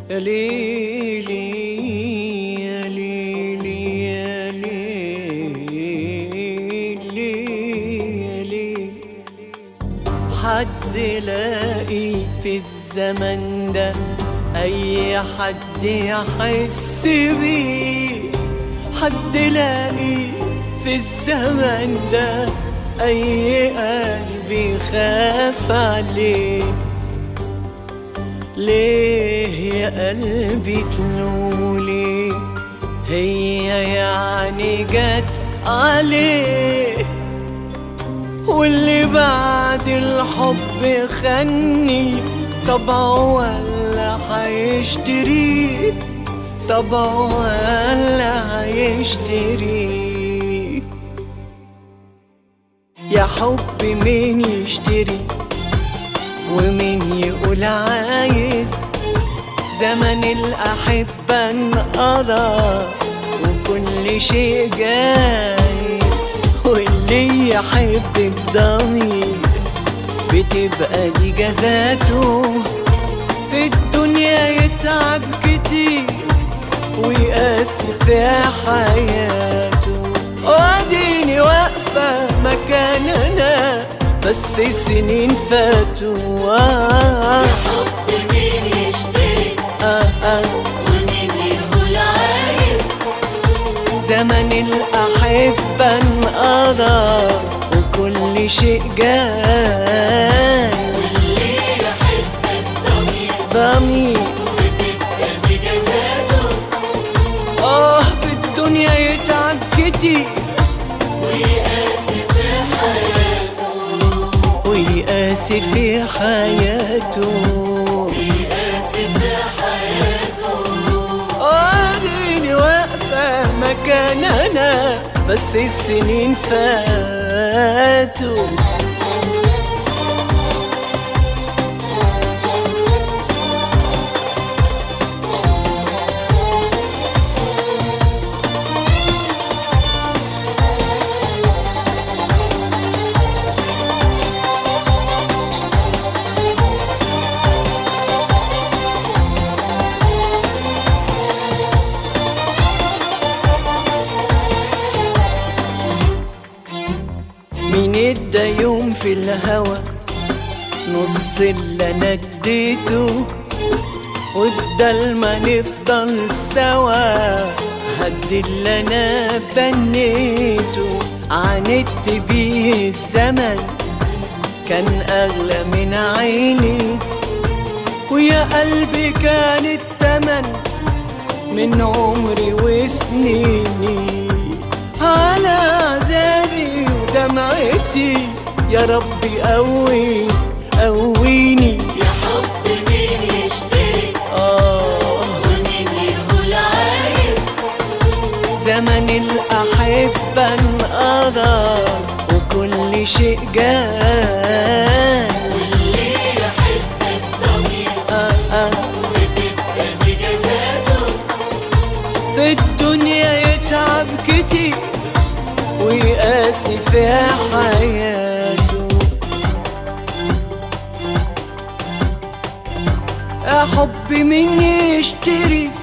يا ليلي يا ليلي يا ليلي يا ليلي، حد لاقي في الزمن ده أي حد يحس بيه؟ حد لاقي في الزمن ده أي قلب يخاف عليه؟ ليه يا قلبي تلولي؟ هي يعني جت عليه؟ واللي بعد الحب خني طبعه ولا هيشتريه؟ طبعه ولا هيشتريه؟ يا حب مين يشتري ومين يقول عايز؟ زمن الأحبة انقضى وكل شيء جايز، واللي يحب بضمير بتبقى دي جزاته. في الدنيا يتعب كتير ويقاسي في حياته، واديني واقفة مكاننا بس السنين فاتوا. يا حب مين يشتري ومين يقول عايز؟ زمن الأحبة انقضى وكل شيء جاز، واللي يحب بضمير بتبقى دي جزاته. في الدنيا يتعب كتير ويقاسي في حياته. اديني واقفة مكاننا بس السنين فاتوا. مين ادى يوم في الهوى نص اللي انا اديته؟ وبدل ما نفضل سوا هد اللي انا بنيته. عاندت بيه الزمن كان اغلى من عيني، ويا قلبي كان التمن من عمري وسنيني. على عذابي ودمعتي يا ربي قويني. يا حب مين يشتري ومين يقول عايز؟ زمن الأحبة انقضى وكل شيء جاز، واللي يحب بضمير بتبقى دي جزاته. في الدنيا يتعب كتير ويقاسي في حياته. يا حب مين يشتري